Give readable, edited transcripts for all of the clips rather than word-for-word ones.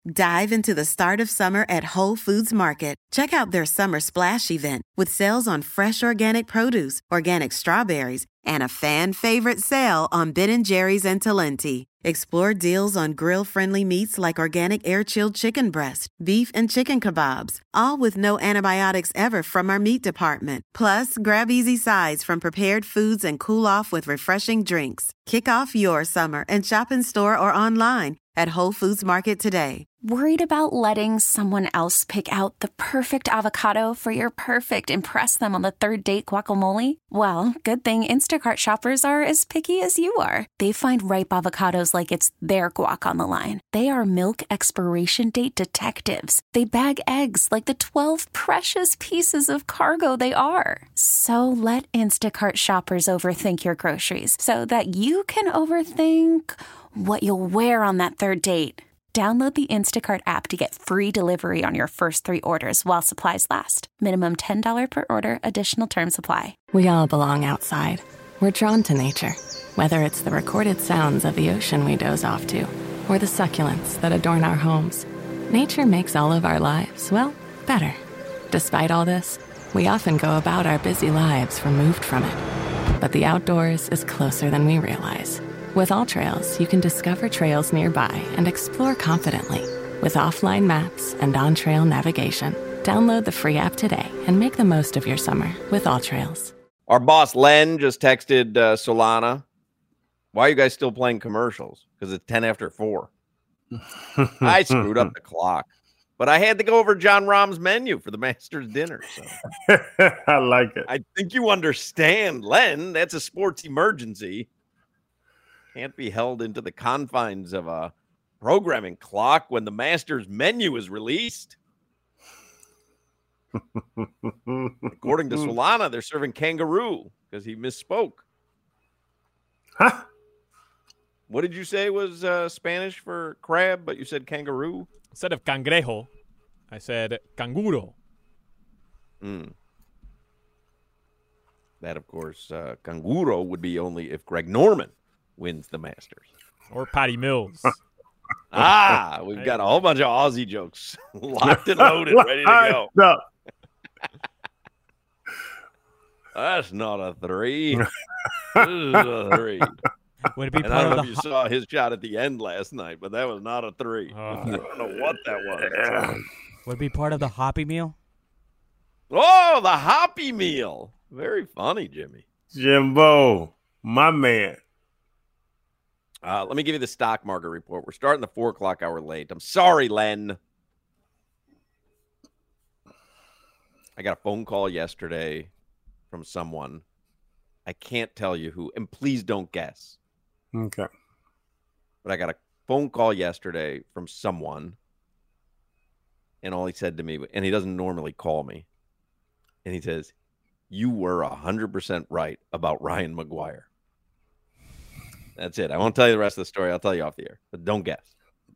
Dive into the start of summer at Whole Foods Market. Check out their Summer Splash event with sales on fresh organic produce, organic strawberries, and a fan-favorite sale on Ben & Jerry's and Talenti. Explore deals on grill-friendly meats like organic air-chilled chicken breast, beef and chicken kebabs, all with no antibiotics ever from our meat department. Plus, grab easy sides from prepared foods and cool off with refreshing drinks. Kick off your summer and shop in store or online at Whole Foods Market today. Worried about letting someone else pick out the perfect avocado for your perfect impress them on the third date guacamole? Well, good thing Instacart shoppers are as picky as you are. They find ripe avocados like it's their guac on the line. They are milk expiration date detectives. They bag eggs like the 12 precious pieces of cargo they are. So let Instacart shoppers overthink your groceries so that you can overthink what you'll wear on that third date. Download the Instacart app to get free delivery on your first 3 orders while supplies last. Minimum $10 per order. Additional terms apply. We all belong outside. We're drawn to nature, whether it's the recorded sounds of the ocean we doze off to, or the succulents that adorn our homes. Nature makes all of our lives, well, better. Despite all this, we often go about our busy lives removed from it. But the outdoors is closer than we realize. With AllTrails, you can discover trails nearby and explore confidently. With offline maps and on-trail navigation, download the free app today and make the most of your summer with AllTrails. Our boss, Len, just texted Solana. Why are you guys still playing commercials? Because it's 10 after 4. I screwed up the clock. But I had to go over John Rahm's menu for the Masters dinner. So. I like it. I think you understand, Len. That's a sports emergency. Can't be held into the confines of a programming clock when the Masters menu is released. According to Solana, they're serving kangaroo because he misspoke. Huh? What did you say was Spanish for crab, but you said kangaroo? Instead of cangrejo, I said canguro. That, of course, canguro would be only if Greg Norman wins the Masters. Or Patty Mills. We've got a whole bunch of Aussie jokes locked and loaded, ready to go. That's not a 3. This is a 3. Would it be and I don't know if you saw his shot at the end last night, but that was not a 3. I don't know what that was. Would it be part of the Hoppy meal? Oh, the Hoppy meal. Very funny, Jimmy. Jimbo, my man. Let me give you the stock market report. We're starting the 4 o'clock hour late. I'm sorry, Len. I got a phone call yesterday from someone. I can't tell you who, and please don't guess. Okay. But I got a phone call yesterday from someone, and all he said to me, and he doesn't normally call me, and he says, "You were 100% right about Ryan McGuire." That's it. I won't tell you the rest of the story. I'll tell you off the air, but don't guess.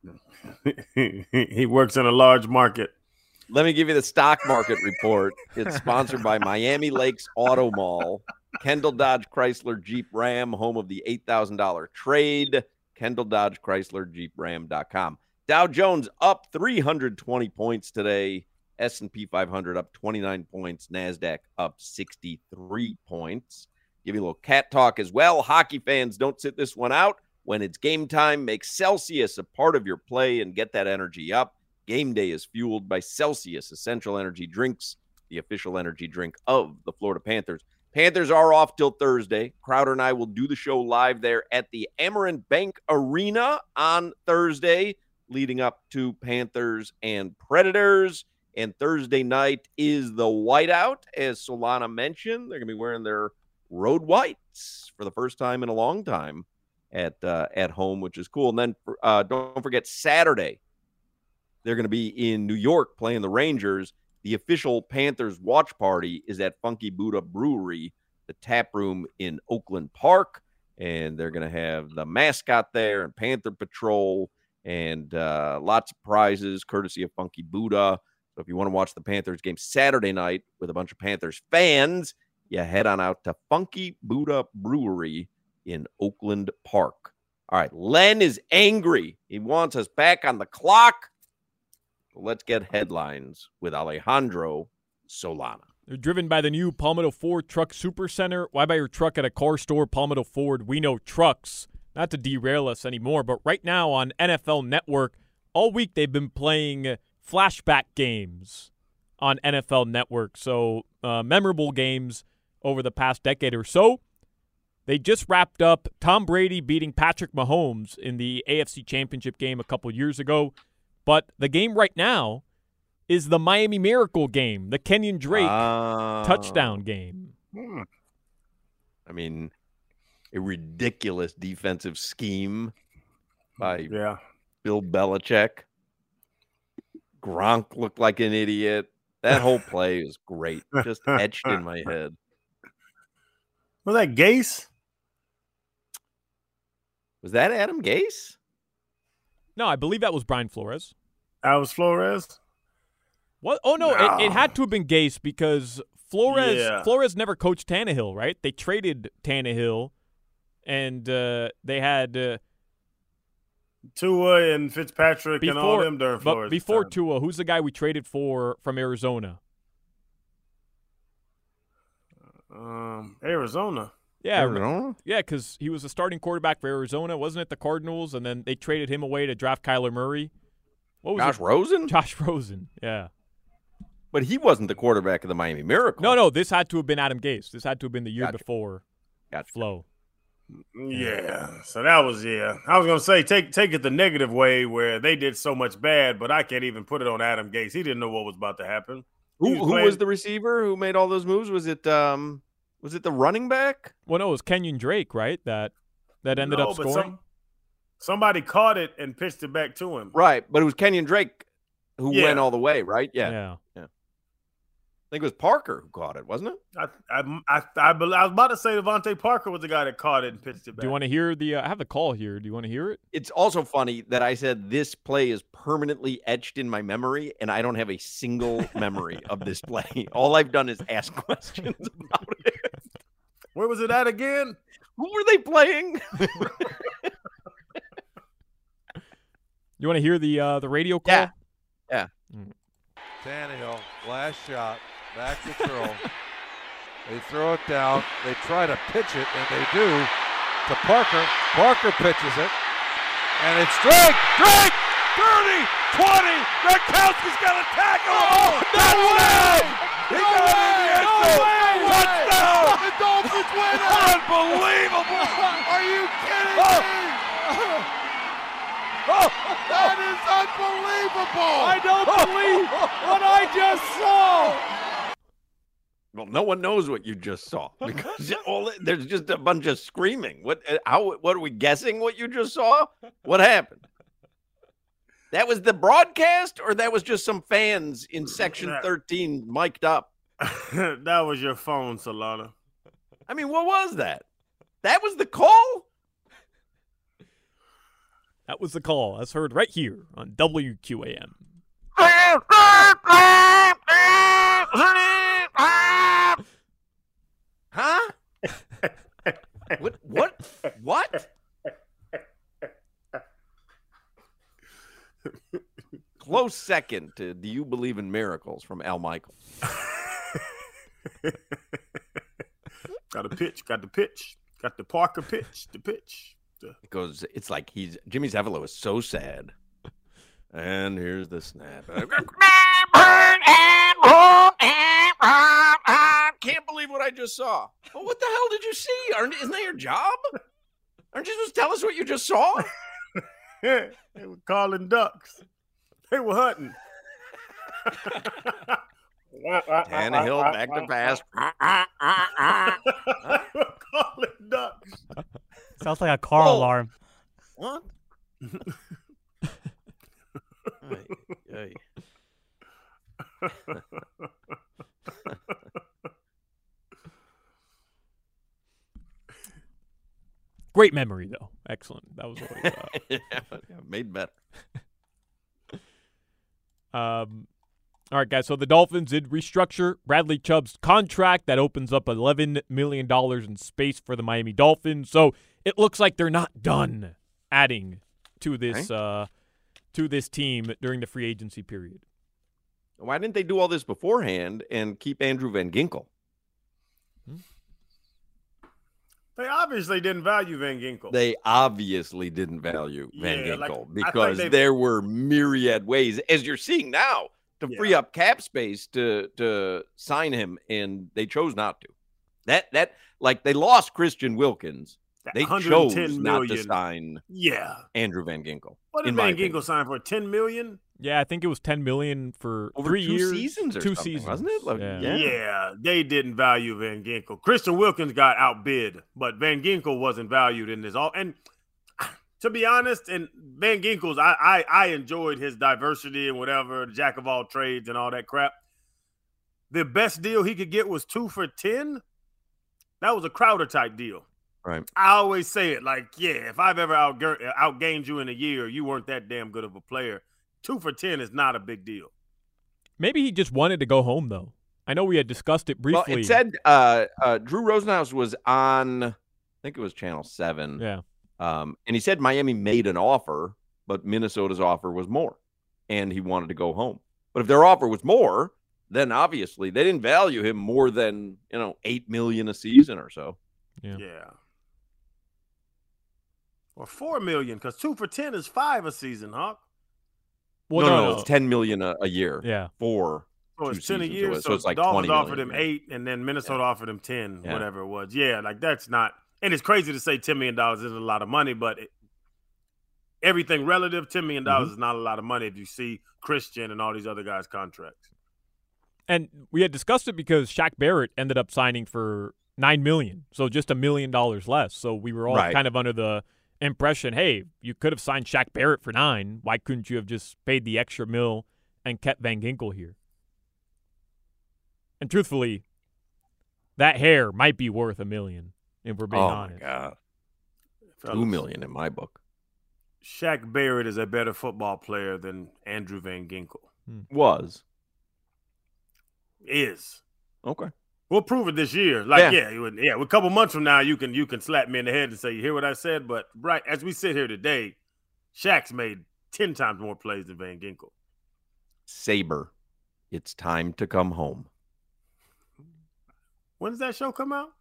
He works in a large market. Let me give you the stock market report. It's sponsored by Miami Lakes Auto Mall, Kendall Dodge Chrysler Jeep Ram, home of the $8,000 trade, Kendall Dodge Chrysler Jeep Ram.com. Dow Jones up 320 points today. S&P 500 up 29 points. NASDAQ up 63 points. Give you a little cat talk as well. Hockey fans, don't sit this one out. When it's game time, make Celsius a part of your play and get that energy up. Game day is fueled by Celsius Essential Energy Drinks, the official energy drink of the Florida Panthers. Panthers are off till Thursday. Crowder and I will do the show live there at the Amerant Bank Arena on Thursday, leading up to Panthers and Predators. And Thursday night is the whiteout, as Solana mentioned. They're going to be wearing their road whites for the first time in a long time at home, which is cool. And then don't forget Saturday, they're going to be in New York playing the Rangers. The official Panthers watch party is at Funky Buddha Brewery, the tap room in Oakland Park. And they're going to have the mascot there and Panther Patrol and lots of prizes courtesy of Funky Buddha. So if you want to watch the Panthers game Saturday night with a bunch of Panthers fans, you head on out to Funky Buddha Brewery in Oakland Park. All right, Len is angry. He wants us back on the clock. Let's get headlines with Alejandro Solana. They're driven by the new Palmetto Ford Truck Supercenter. Why buy your truck at a car store? Palmetto Ford, we know trucks. Not to derail us anymore, but right now on NFL Network, all week they've been playing flashback games on NFL Network. So memorable games over the past decade or so. They just wrapped up Tom Brady beating Patrick Mahomes in the AFC Championship game a couple years ago. But the game right now is the Miami Miracle game, the Kenyon Drake touchdown game. I mean, a ridiculous defensive scheme by Bill Belichick. Gronk looked like an idiot. That whole play is great. Just etched in my head. Was that Gase? Was that Adam Gase? No, I believe that was Brian Flores. That was Flores? What? Oh, no, it had to have been Gase because Flores never coached Tannehill, right? They traded Tannehill, and they had Tua and Fitzpatrick and all them during Flores. But before Tua, who's the guy we traded for from Arizona? Arizona. Yeah, Arizona? Yeah, because he was a starting quarterback for Arizona, wasn't it? The Cardinals, and then they traded him away to draft Kyler Murray. What was Josh Rosen? Josh Rosen, yeah. But he wasn't the quarterback of the Miami Miracle. No, this had to have been Adam Gase. This had to have been the year before Flo. Yeah, so that was, I was going to say, take it the negative way where they did so much bad, but I can't even put it on Adam Gase. He didn't know what was about to happen. Who was the receiver who made all those moves? Was it the running back? Well, no, it was Kenyon Drake, right? That ended up scoring. Somebody caught it and pitched it back to him. Right, but it was Kenyon Drake who went all the way, right? Yeah. I think it was Parker who caught it, wasn't it? I was about to say Devontae Parker was the guy that caught it and pitched it back. Do you want to hear I have the call here. Do you want to hear it? It's also funny that I said this play is permanently etched in my memory, and I don't have a single memory of this play. All I've done is ask questions about it. Where was it at again? Who were they playing? You want to hear the radio call? Yeah. Tannehill, last shot, back to throw. They throw it down. They try to pitch it, and they do to Parker. Parker pitches it, and it's Drake! 30, 20, Gronkowski's got a tackle! Oh, no way! He got it in the end zone! Touchdown! The Dolphins win it! Unbelievable! Are you kidding me? That is unbelievable! I don't believe what I just saw! Well, no one knows what you just saw because there's just a bunch of screaming. What are we guessing what you just saw? What happened? That was the broadcast, or that was just some fans in section 13 mic'd up? That was your phone, Solana. I mean, what was that? That was the call? That was the call. That's heard right here on WQAM. Huh? What? Close second to Do You Believe in Miracles from Al Michaels. Got the pitch. Got the Parker pitch. The pitch. Because it's like Jimmy Zavalo is so sad. And here's the snap. Can't believe what I just saw. Well, what the hell did you see? Isn't that your job? Aren't you supposed to tell us what you just saw? They were calling ducks. They were hunting. Tannehill back to pass. They were calling ducks. Sounds like a car alarm. What? Hey. Great memory, though. Excellent. That was always, made better. All right, guys. So the Dolphins did restructure Bradley Chubb's contract. That opens up $11 million in space for the Miami Dolphins. So it looks like they're not done adding to this to this team during the free agency period. Why didn't they do all this beforehand and keep Andrew Van Ginkel? They obviously didn't value Van Ginkel. They obviously didn't value Van Ginkel because there were myriad ways, as you're seeing now, to free up cap space to sign him, and they chose not to. That like they lost Christian Wilkins. They chose not to sign Andrew Van Ginkel. What did Van Ginkel sign for? $10 million? Yeah, I think it was $10 million for over 3 years. 2 seasons or two something, seasons, wasn't it? Like, yeah, they didn't value Van Ginkel. Christian Wilkins got outbid, but Van Ginkel wasn't valued in this all. And to be honest, and Van Ginkel's, I enjoyed his diversity and whatever, the jack of all trades and all that crap. The best deal he could get was 2 for $10. That was a Crowder type deal. Right. I always say it like, if I've ever outgained you in a year, you weren't that damn good of a player. 2 for $10 is not a big deal. Maybe he just wanted to go home, though. I know we had discussed it briefly. Well, it said Drew Rosenhaus was on, I think it was Channel 7. Yeah. And he said Miami made an offer, but Minnesota's offer was more, and he wanted to go home. But if their offer was more, then obviously they didn't value him more than, $8 million a season or so. Yeah. Or $4 million, because 2 for $10 is $5 a season, Hawk. Well, no, it's $10 million a year. Yeah. For so it's 10 a seasons, year. so it's like Dolphins 20 offered him 8, and then Minnesota offered him 10, whatever it was. Yeah, like that's not. And it's crazy to say $10 million isn't a lot of money, but everything relative, $10 million is not a lot of money if you see Christian and all these other guys' contracts. And we had discussed it because Shaq Barrett ended up signing for $9 million, so just $1 million less. So we were all kind of under the impression, hey, you could have signed Shaq Barrett for $9 million. Why couldn't you have just paid the extra $1 million and kept Van Ginkel here? And truthfully, that hair might be worth $1 million if we're being honest. Oh my God, $2 million in my book. Shaq Barrett is a better football player than Andrew Van Ginkel. Was. Is. Okay. We'll prove it this year. Like, a couple months from now, you can slap me in the head and say, you hear what I said? But right as we sit here today, Shaq's made 10 times more plays than Van Ginkel. Saber, it's time to come home. When does that show come out?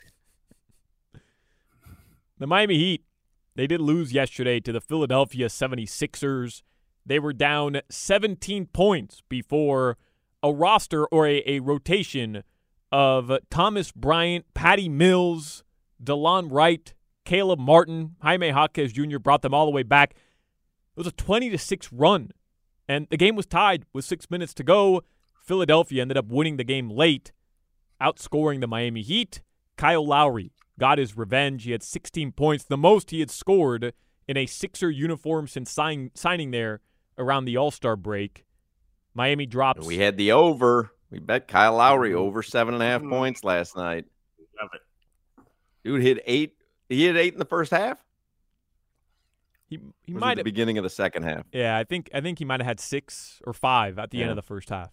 The Miami Heat, they did lose yesterday to the Philadelphia 76ers. They were down 17 points before a roster or a rotation of Thomas Bryant, Patty Mills, DeLon Wright, Caleb Martin, Jaime Jaquez Jr. brought them all the way back. It was a 20-6 run, and the game was tied with 6 minutes to go. Philadelphia ended up winning the game late, outscoring the Miami Heat. Kyle Lowry got his revenge. He had 16 points, the most he had scored in a Sixer uniform since signing there around the All-Star break. Miami drops. We had the over. We bet Kyle Lowry over 7.5 points last night. Love it. Dude hit 8. He hit 8 in the first half. He might at the beginning of the second half. Yeah, I think he might have had 6 or 5 at the end of the first half.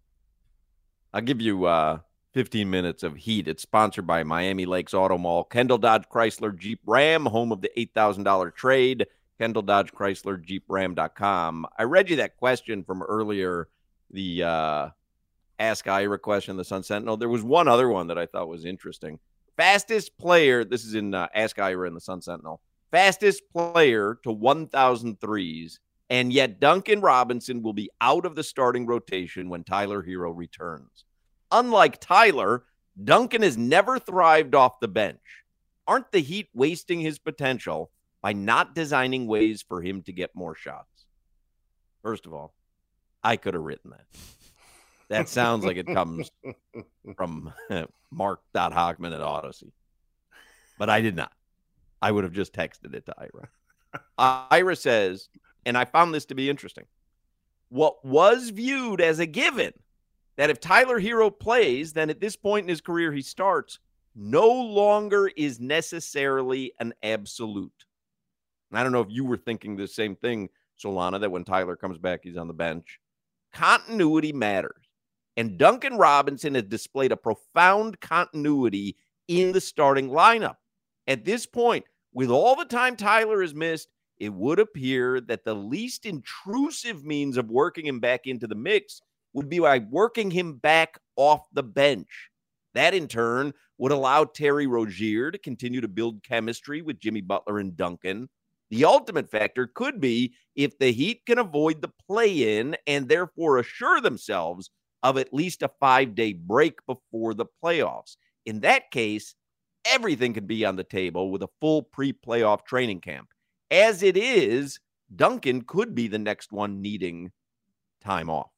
I'll give you 15 minutes of heat. It's sponsored by Miami Lakes Auto Mall, Kendall Dodge Chrysler Jeep Ram, home of the $8,000 trade. Kendall Dodge Chrysler Jeep Ram.com. I read you that question from earlier, the Ask Ira question in the Sun Sentinel. There was one other one that I thought was interesting. Fastest player, this is in Ask Ira in the Sun Sentinel, fastest player to 1,000 threes, and yet Duncan Robinson will be out of the starting rotation when Tyler Hero returns. Unlike Tyler, Duncan has never thrived off the bench. Aren't the Heat wasting his potential by not designing ways for him to get more shots? First of all, I could have written that. That sounds like it comes from Mark.Hockman at Odyssey. But I did not. I would have just texted it to Ira. Ira says, and I found this to be interesting, what was viewed as a given, that if Tyler Hero plays, then at this point in his career he starts, no longer is necessarily an absolute. And I don't know if you were thinking the same thing, Solana, that when Tyler comes back, he's on the bench. Continuity matters. And Duncan Robinson has displayed a profound continuity in the starting lineup. At this point, with all the time Tyler has missed, it would appear that the least intrusive means of working him back into the mix would be by working him back off the bench. That, in turn, would allow Terry Rozier to continue to build chemistry with Jimmy Butler and Duncan. The ultimate factor could be if the Heat can avoid the play-in and therefore assure themselves of at least a 5-day break before the playoffs. In that case, everything could be on the table with a full pre-playoff training camp. As it is, Duncan could be the next one needing time off.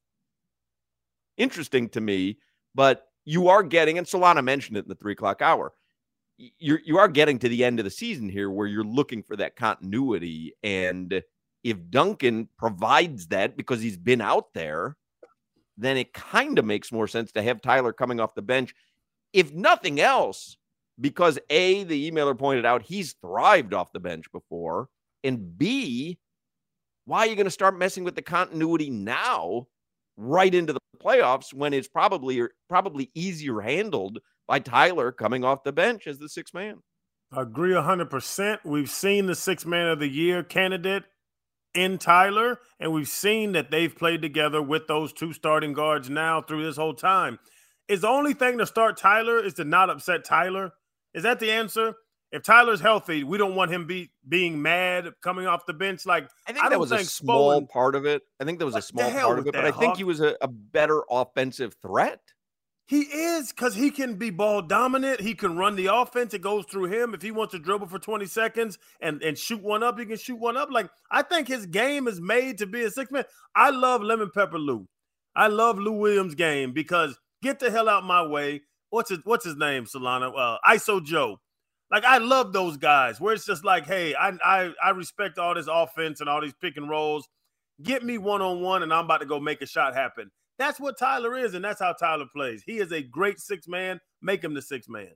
Interesting to me, but you are getting, and Solana mentioned it in the 3 o'clock hour, you are getting to the end of the season here where you're looking for that continuity. And if Duncan provides that because he's been out there, then it kind of makes more sense to have Tyler coming off the bench. If nothing else, because A, the emailer pointed out he's thrived off the bench before, and B, why are you going to start messing with the continuity now right into the playoffs when it's probably easier handled by Tyler coming off the bench as the sixth man? I agree 100%. We've seen the sixth man of the year candidate in Tyler, and we've seen that they've played together with those two starting guards now through this whole time. Is the only thing to start Tyler is to not upset Tyler? Is that the answer? If Tyler's healthy, we don't want him being mad coming off the bench. Like, I think that was a small part of it. I think that was a small part of it, but I think he was a better offensive threat. He is, because he can be ball dominant. He can run the offense. It goes through him. If he wants to dribble for 20 seconds and shoot one up, he can shoot one up. Like, I think his game is made to be a six man. I love Lemon Pepper Lou. I love Lou Williams' game because get the hell out my way. What's his name, Solana? ISO Joe. Like, I love those guys where it's just like, hey, I respect all this offense and all these pick and rolls. Get me one-on-one and I'm about to go make a shot happen. That's what Tyler is, and that's how Tyler plays. He is a great sixth man. Make him the sixth man.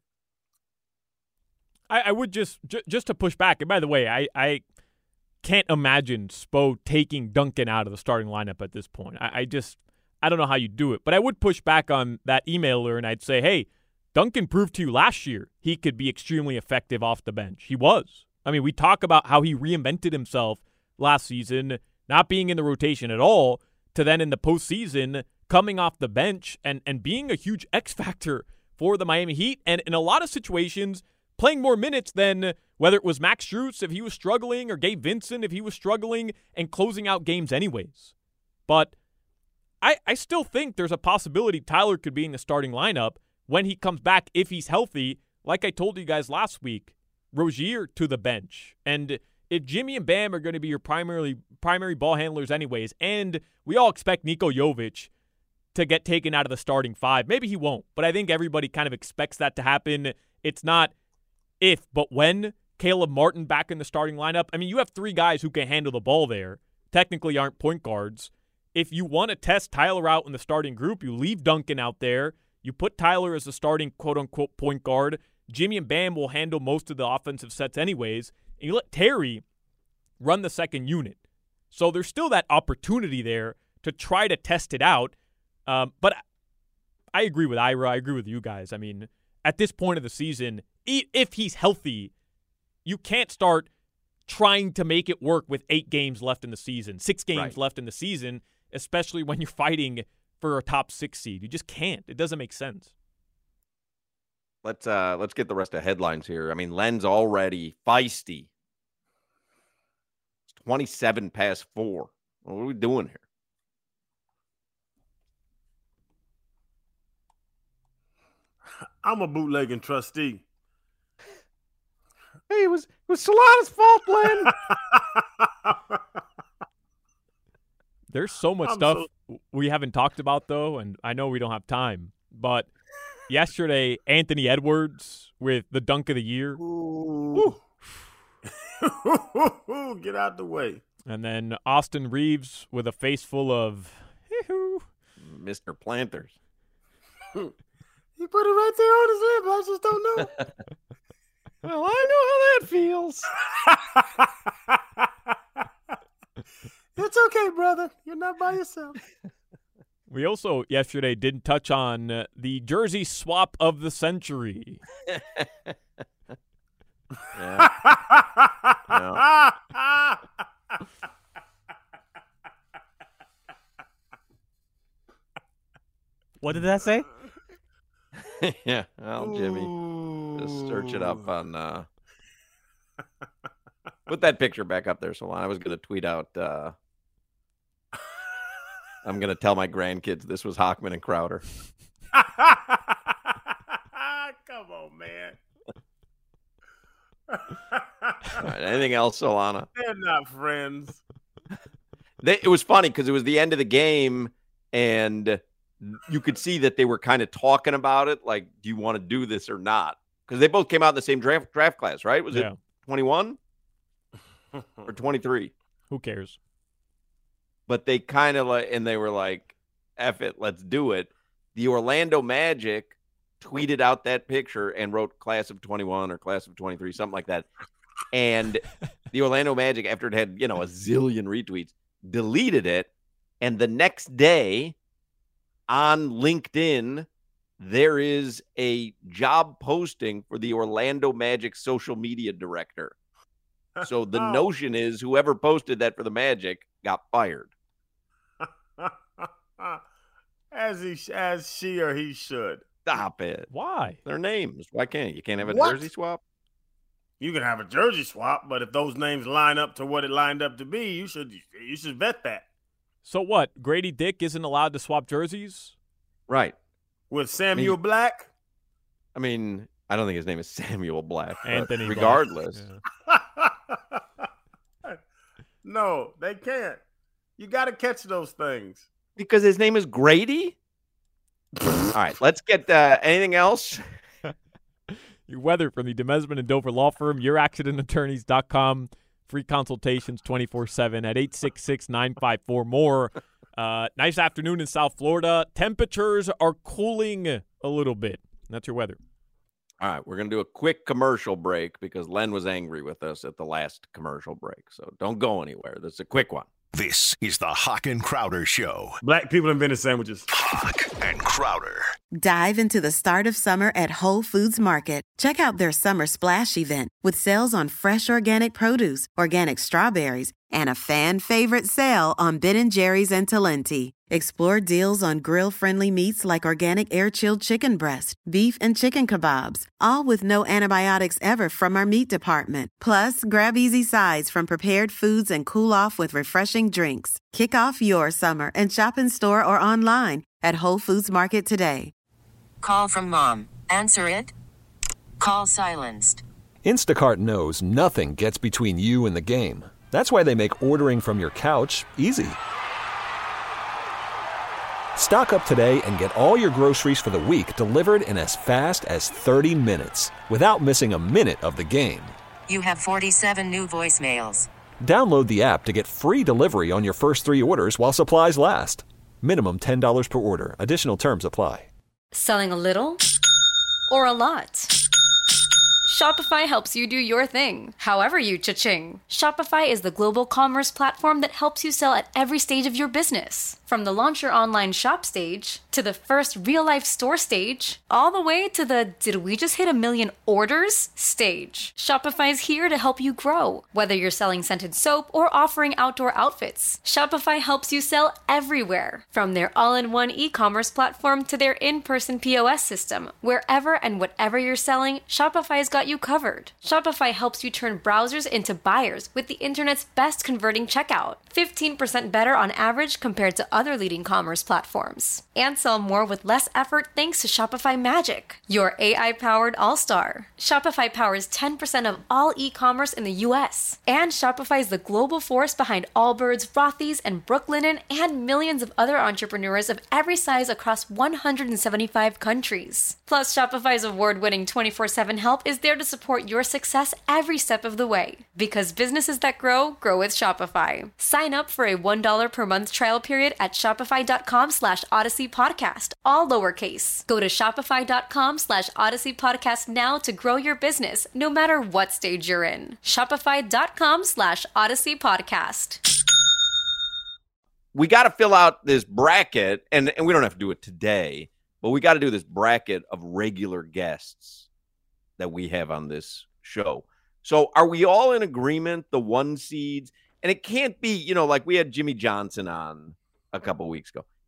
I would just to push back, and by the way, I can't imagine Spo taking Duncan out of the starting lineup at this point. I don't know how you do it. But I would push back on that emailer, and I'd say, hey, Duncan proved to you last year he could be extremely effective off the bench. He was. I mean, we talk about how he reinvented himself last season, not being in the rotation at all, to then in the postseason coming off the bench and being a huge X factor for the Miami Heat. And in a lot of situations, playing more minutes than whether it was Max Strus if he was struggling or Gabe Vincent if he was struggling and closing out games anyways. But I still think there's a possibility Tyler could be in the starting lineup when he comes back if he's healthy. Like I told you guys last week, Rozier to the bench. And if Jimmy and Bam are going to be your primary ball handlers anyways, and we all expect Niko Jovic to get taken out of the starting five, maybe he won't, but I think everybody kind of expects that to happen. It's not if, but when. Caleb Martin back in the starting lineup. I mean, you have three guys who can handle the ball there, technically aren't point guards. If you want to test Tyler out in the starting group, you leave Duncan out there. You put Tyler as the starting quote-unquote point guard. Jimmy and Bam will handle most of the offensive sets anyways. And you let Terry run the second unit. So there's still that opportunity there to try to test it out. But I agree with Ira. I agree with you guys. I mean, at this point of the season, if he's healthy, you can't start trying to make it work with 8 games left in the season, 6 games left in the season, especially when you're fighting for a top 6 seed. You just can't. It doesn't make sense. Let's get the rest of headlines here. I mean, Len's already feisty. It's 27 past 4. What are we doing here? I'm a bootlegging trustee. Hey, it was Solana's fault, Len. There's so much stuff we haven't talked about, though, and I know we don't have time. But yesterday, Anthony Edwards with the dunk of the year. Ooh. Get out the way. And then Austin Reeves with a face full of Mr. Planters. He put it right there on his lip. I just don't know. Well, I know how that feels. It's okay, brother. You're not by yourself. We also yesterday didn't touch on the jersey swap of the century. Yeah. What did that say? Yeah, well, Jimmy, just search it up on. Put that picture back up there, Solana. I was going to tweet out. I'm going to tell my grandkids this was Hochman and Crowder. Come on, man. All right, anything else, Solana? They're not friends. It was funny because it was the end of the game, and you could see that they were kind of talking about it. Like, do you want to do this or not? Because they both came out in the same draft class, right? Was it 21 or 23? Who cares? But they kind of and they were like, F it, let's do it. The Orlando Magic tweeted out that picture and wrote class of 21 or class of 23, something like that. And the Orlando Magic, after it had, a zillion retweets, deleted it. And the next day on LinkedIn, there is a job posting for the Orlando Magic social media director. So the notion is whoever posted that for the Magic got fired. As she or he should. Stop it. Why? Their names. Why can't you? Can't have a jersey swap? You can have a jersey swap, but if those names line up to what it lined up to be, you should vet that. So what? Grady Dick isn't allowed to swap jerseys? Right. With Samuel Black? I mean, I don't think his name is Samuel Black. Anthony regardless. Black. Yeah. No, they can't. You got to catch those things. Because his name is Grady? All right, let's get anything else? Your weather from the Demesman and Dover Law Firm, youraccidentattorneys.com. Free consultations 24/7 at 866-954-MORE. Nice afternoon in South Florida. Temperatures are cooling a little bit. That's your weather. All right, we're going to do a quick commercial break because Len was angry with us at the last commercial break. So don't go anywhere. This is a quick one. This is the Hawk and Crowder Show. Black people invented sandwiches. Hawk and Crowder. Dive into the start of summer at Whole Foods Market. Check out their Summer Splash event with sales on fresh organic produce, organic strawberries, and a fan-favorite sale on Ben & Jerry's and Talenti. Explore deals on grill-friendly meats like organic air-chilled chicken breast, beef and chicken kebabs, all with no antibiotics ever from our meat department. Plus, grab easy sides from prepared foods and cool off with refreshing drinks. Kick off your summer and shop in store or online at Whole Foods Market today. Call from mom. Answer it. Call silenced. Instacart knows nothing gets between you and the game. That's why they make ordering from your couch easy. Stock up today and get all your groceries for the week delivered in as fast as 30 minutes without missing a minute of the game. You have 47 new voicemails. Download the app to get free delivery on your first 3 orders while supplies last. Minimum $10 per order. Additional terms apply. Selling a little or a lot? Shopify helps you do your thing, however you cha-ching. Shopify is the global commerce platform that helps you sell at every stage of your business. From the launch your online shop stage, to the first real-life store stage, all the way to the did we just hit 1 million orders stage. Shopify's here to help you grow. Whether you're selling scented soap or offering outdoor outfits, Shopify helps you sell everywhere. From their all-in-one e-commerce platform to their in-person POS system, wherever and whatever you're selling, Shopify's got you covered. Shopify helps you turn browsers into buyers with the internet's best converting checkout. 15% better on average compared to other leading commerce platforms. And sell more with less effort thanks to Shopify Magic, your AI-powered all-star. Shopify powers 10% of all e-commerce in the U.S. And Shopify is the global force behind Allbirds, Rothy's, and Brooklinen, and millions of other entrepreneurs of every size across 175 countries. Plus, Shopify's award-winning 24/7 help is there to support your success every step of the way. Because businesses that grow, grow with Shopify. Sign up for a $1 per month trial period at shopify.com/Odyssey Podcast, all lowercase. Go to shopify.com/Odyssey Podcast now to grow your business, no matter what stage you're in. Shopify.com/Odyssey Podcast. We got to fill out this bracket, and we don't have to do it today, but we got to do this bracket of regular guests that we have on this show. So are we all in agreement, the 1 seeds? And it can't be, like we had Jimmy Johnson on a couple weeks ago.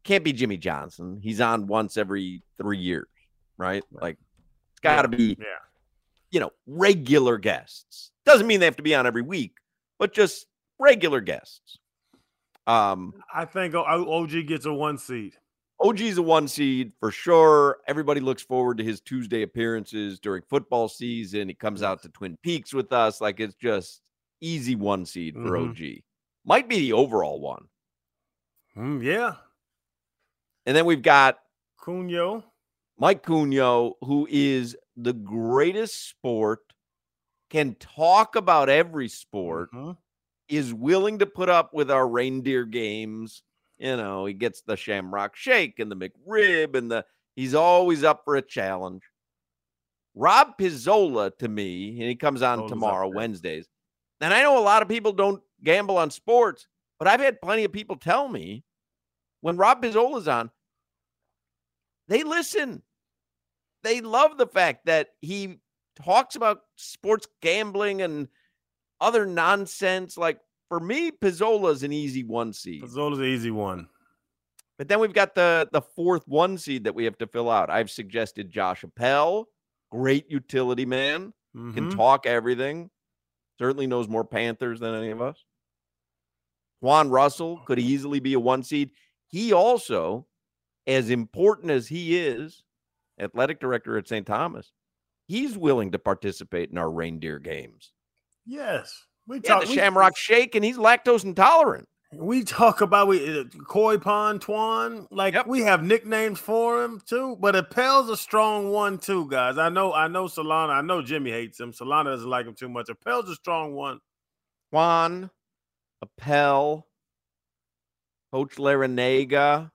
can't be Jimmy Johnson. He's on once every 3 years, right? Like, it's got to be, regular guests. Doesn't mean they have to be on every week, but just regular guests. I think OG gets a 1 seed. OG's a 1 seed for sure. Everybody looks forward to his Tuesday appearances during football season. He comes out to Twin Peaks with us. Like, it's just easy 1 seed for OG. Might be the overall one. Yeah. And then we've got Mike Cugno, who is the greatest sport, can talk about every sport, is willing to put up with our reindeer games. He gets the Shamrock Shake and the McRib, and he's always up for a challenge. Rob Pizzola, to me, and he comes on tomorrow, Wednesdays. And I know a lot of people don't gamble on sports, but I've had plenty of people tell me when Rob Pizzola's on, they listen. They love the fact that he talks about sports gambling and other nonsense. Like, for me, Pizzola's an easy 1 seed. Pizzola's an easy one. But then we've got the fourth 1 seed that we have to fill out. I've suggested Josh Appel, great utility man, can talk everything. Certainly knows more Panthers than any of us. Juan Russell could easily be a 1 seed. He also, as important as he is, athletic director at St. Thomas, he's willing to participate in our reindeer games. Yes. The Shamrock Shake, and he's lactose intolerant. We talk about Koi Pon Twan. We have nicknames for him too, but Appel's a strong one too, guys. I know Solana. I know Jimmy hates him. Solana doesn't like him too much. Appel's a strong one. Juan, Appel, Coach Larinaga.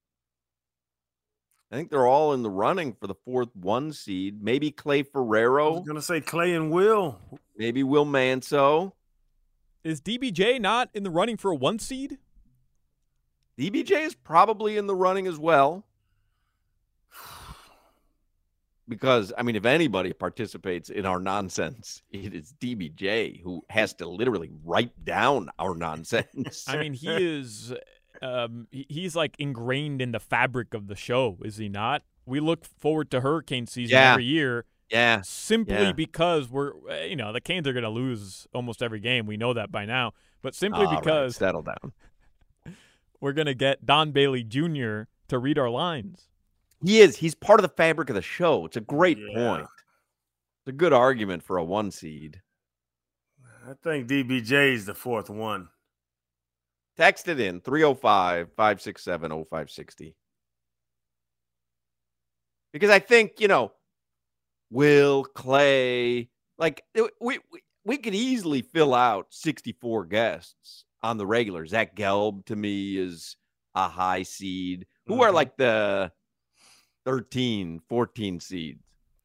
I think they're all in the running for the fourth 1 seed. Maybe Clay Ferrero. I was going to say Clay and Will. Maybe Will Manso. Is DBJ not in the running for a 1 seed? DBJ is probably in the running as well. Because, if anybody participates in our nonsense, it is DBJ, who has to literally write down our nonsense. He is he's like ingrained in the fabric of the show, is he not? We look forward to hurricane season every year. Yeah. Simply because we're, the Canes are going to lose almost every game. We know that by now. But simply because settle down. We're going to get Don Bailey Jr. to read our lines. He is. He's part of the fabric of the show. It's a great point. It's a good argument for a 1 seed. I think DBJ is the fourth one. Text it in 305-567-0560. Because I think, Will, Clay, we could easily fill out 64 guests on the regular. Zach Gelb, to me, is a high seed. Who are like the 13, 14 seeds?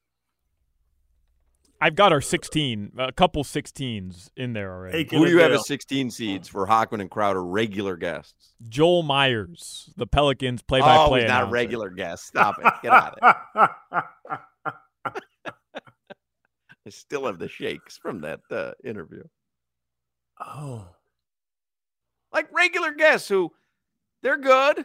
I've got our 16, a couple 16s in there already. Who do you have as 16 seeds for Hochman and Crowder regular guests? Joel Myers, the Pelicans play-by-play he's not announcer. a regular guest. Stop it. Get out of it. I still have the shakes from that interview. Oh. Like regular guests who, they're good.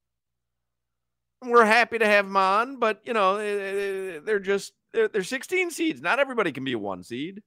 We're happy to have them on, but, they're 16 seeds. Not everybody can be a 1 seed.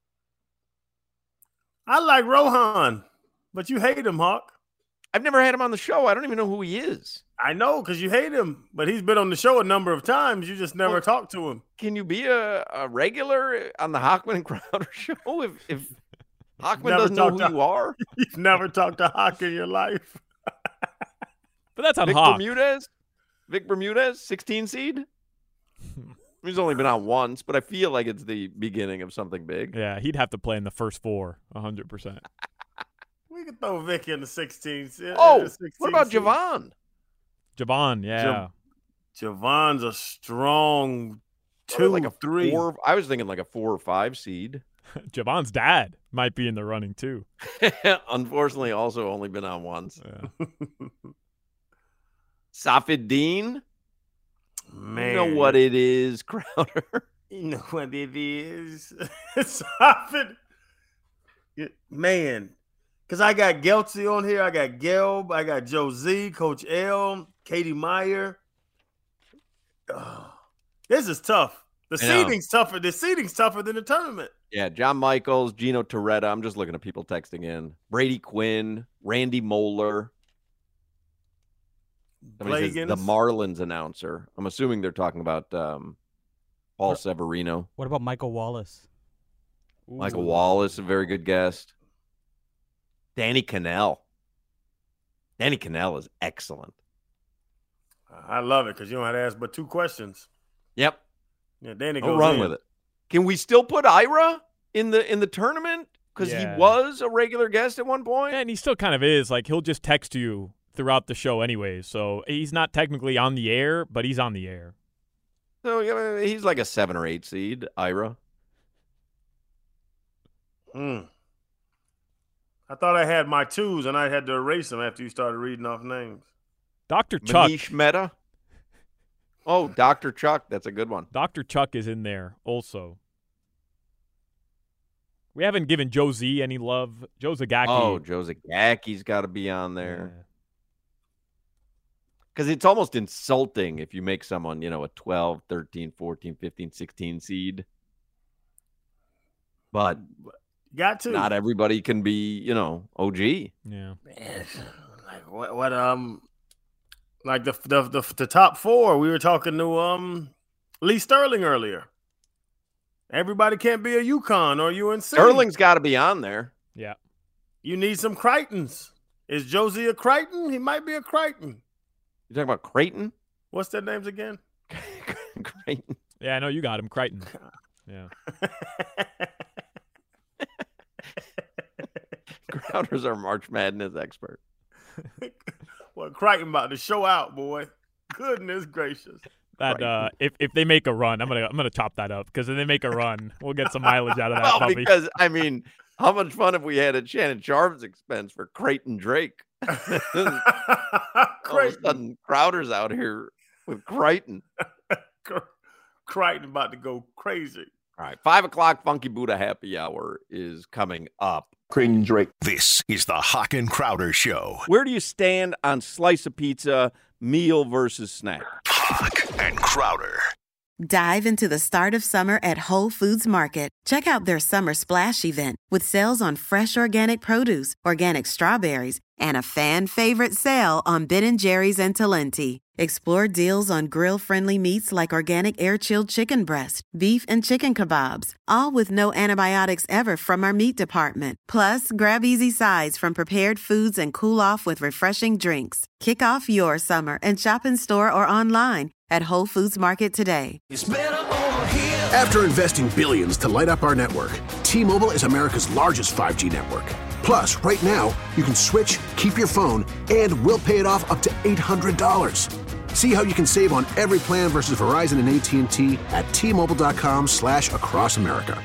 I like Rohan, but you hate him, Hawk. I've never had him on the show. I don't even know who he is. I know, because you hate him, but he's been on the show a number of times. You just never talked to him. Can you be a regular on the Hochman and Crowder show if Hochman doesn't know who you are? You've never talked to Hawk in your life. But that's on Vic Hawk. Vic Bermudez, 16 seed? He's only been on once, but I feel like it's the beginning of something big. Yeah, he'd have to play in the first 4, 100%. We could throw Vic in the 16th. What about Javon? Javon, yeah. Javon's a strong 2, like a 3. 4. I was thinking like a 4 or 5 seed. Javon's dad might be in the running too. Unfortunately, also only been on once. Yeah. Safid Dean. Man. You know what it is, Crowder. You know what it is. Safid. Man, Because I got Geltzy on here. I got Gelb. I got Joe Z, Coach L, Katie Meyer. Oh, this is tough. The seeding's tougher. The seeding's tougher than the tournament. Yeah, John Michaels, Gino Torretta. I'm just looking at people texting in. Brady Quinn, Randy Moeller. The Marlins announcer. I'm assuming they're talking about Paul Severino. What about Michael Wallace? Michael Wallace, a very good guest. Danny Cannell. Danny Cannell is excellent. I love it because you don't have to ask but 2 questions. Yep. Yeah, Danny goes Go wrong in. with it. Can we still put Ira in the tournament? Because he was a regular guest at one point. And he still kind of is. Like, he'll just text you throughout the show anyway. So he's not technically on the air, but he's on the air. So yeah, he's like a 7 or 8 seed, Ira. I thought I had my 2s, and I had to erase them after you started reading off names. Dr. Chuck. Manish Mehta. Oh, Dr. Chuck. That's a good one. Dr. Chuck is in there also. We haven't given Joe Z any love. Joe Zagacki. Oh, Joe Zagacki's got to be on there. Because it's almost insulting if you make someone, a 12, 13, 14, 15, 16 seed. But got to. Not everybody can be, OG. Yeah. Man, like what like the top 4, we were talking to Lee Sterling earlier. Everybody can't be a UConn or UNC. Sterling's got to be on there. Yeah. You need some Crichtons. Is Josie a Crichton? He might be a Crichton. You talking about Creighton? What's their names again? Creighton. Yeah, I know you got him, Crichton. Yeah. Crowder's our March Madness expert. Well, Crichton about to show out, boy. Goodness gracious. That if they make a run, I'm gonna chop that up because if they make a run, we'll get some mileage out of that. Well, because how much fun have we had at Shannon Sharp's expense for Creighton Drake? All of a sudden, Crowder's out here with Creighton. Crichton about to go crazy. All right, 5 o'clock Funky Buddha Happy Hour is coming up. Creighton Drake. This is the Hawk and Crowder Show. Where do you stand on slice of pizza, meal versus snack? Hawk and Crowder. Dive into the start of summer at Whole Foods Market. Check out their Summer Splash event with sales on fresh organic produce, organic strawberries, and a fan-favorite sale on Ben & Jerry's and Talenti. Explore deals on grill-friendly meats like organic air-chilled chicken breast, beef and chicken kebabs, all with no antibiotics ever from our meat department. Plus, grab easy sides from prepared foods and cool off with refreshing drinks. Kick off your summer and shop in store or online at Whole Foods Market today. After investing billions to light up our network, T-Mobile is America's largest 5G network. Plus, right now, you can switch, keep your phone, and we'll pay it off up to $800. See how you can save on every plan versus Verizon and AT&T at T-Mobile.com/across America.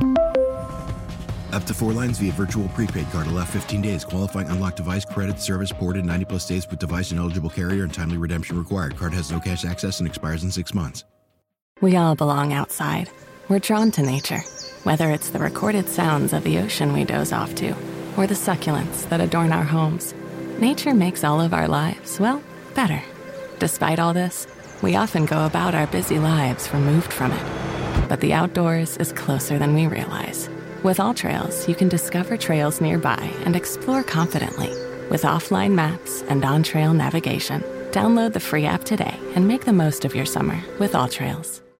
Up to 4 lines via virtual prepaid card. Allow 15 days. Qualifying unlocked device credit service ported 90+ days with device and eligible carrier and timely redemption required. Card has no cash access and expires in 6 months. We all belong outside. We're drawn to nature. Whether it's the recorded sounds of the ocean we doze off to, or the succulents that adorn our homes, nature makes all of our lives, well, better. Despite all this, we often go about our busy lives removed from it. But the outdoors is closer than we realize. With AllTrails, you can discover trails nearby and explore confidently. With offline maps and on-trail navigation, download the free app today and make the most of your summer with AllTrails.